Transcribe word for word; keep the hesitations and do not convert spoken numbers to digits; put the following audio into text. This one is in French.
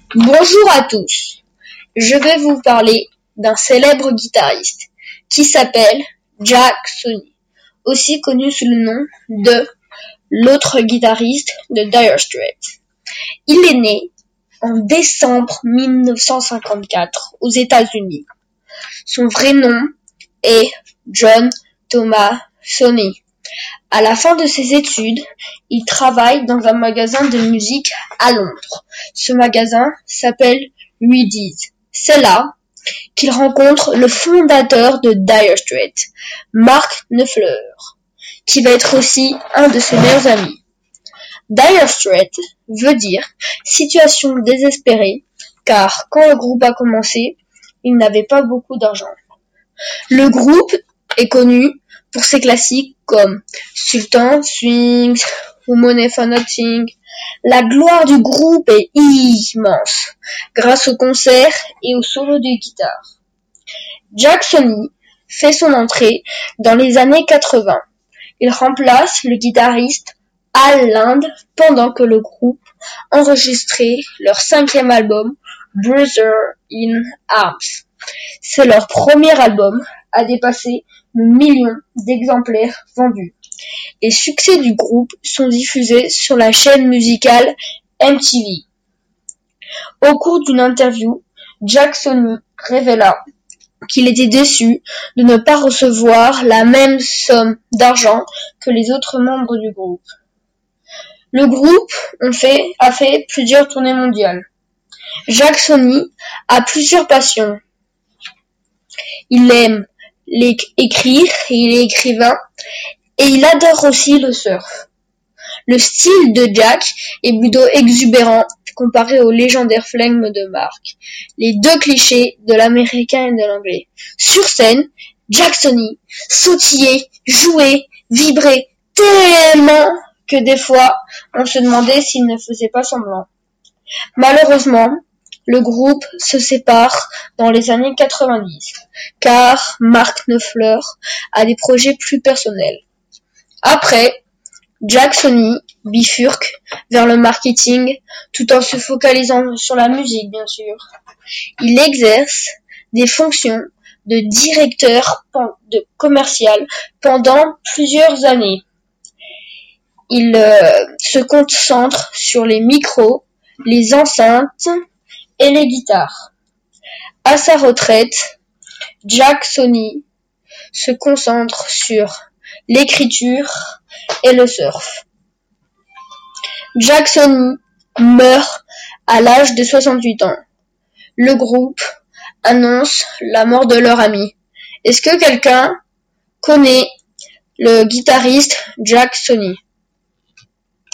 Bonjour à tous, je vais vous parler d'un célèbre guitariste qui s'appelle Jack Sony, aussi connu sous le nom de l'autre guitariste de Dire Straits. Il est né en décembre mille neuf cent cinquante-quatre aux États-Unis. Son vrai nom est John Thomas Sony. À la fin de ses études, il travaille dans un magasin de musique à Londres. Ce magasin s'appelle Reedy's. C'est là qu'il rencontre le fondateur de Dire Straits, Mark Knopfler, qui va être aussi un de ses meilleurs amis. Dire Straits veut dire situation désespérée, car quand le groupe a commencé, il n'avait pas beaucoup d'argent. Le groupe est connu pour ses classiques comme Sultan Swings ou Money for Nothing. La gloire du groupe est immense grâce aux concerts et aux solos de guitare. Jack Sony fait son entrée dans les années quatre-vingts. Il remplace le guitariste Al Land pendant que le groupe enregistrait leur cinquième album Brother in Arms. C'est leur premier album à dépasser le million d'exemplaires vendus. Les succès du groupe sont diffusés sur la chaîne musicale M T V. Au cours d'une interview, Jack Sony révéla qu'il était déçu de ne pas recevoir la même somme d'argent que les autres membres du groupe. Le groupe ont fait, a fait plusieurs tournées mondiales. Jack Sony a plusieurs passions. Il aime écrire, et il est écrivain, et il adore aussi le surf. Le style de Jack est plutôt exubérant comparé au légendaire flegme de Mark, les deux clichés de l'américain et de l'anglais. Sur scène, Jack Sony sautillait, jouait, vibrait tellement que des fois, on se demandait s'il ne faisait pas semblant. Malheureusement, le groupe se sépare dans les années quatre-vingt-dix, car Mark Knopfler a des projets plus personnels. Après, Jack Sony bifurque vers le marketing tout en se focalisant sur la musique, bien sûr. Il exerce des fonctions de directeur de commercial pendant plusieurs années. Il euh, se concentre sur les micros, les enceintes et les guitares. À sa retraite, Jack Sony se concentre sur l'écriture et le surf. Jack Sony meurt à l'âge de soixante-huit ans. Le groupe annonce la mort de leur ami. Est-ce que quelqu'un connaît le guitariste Jack Sony ?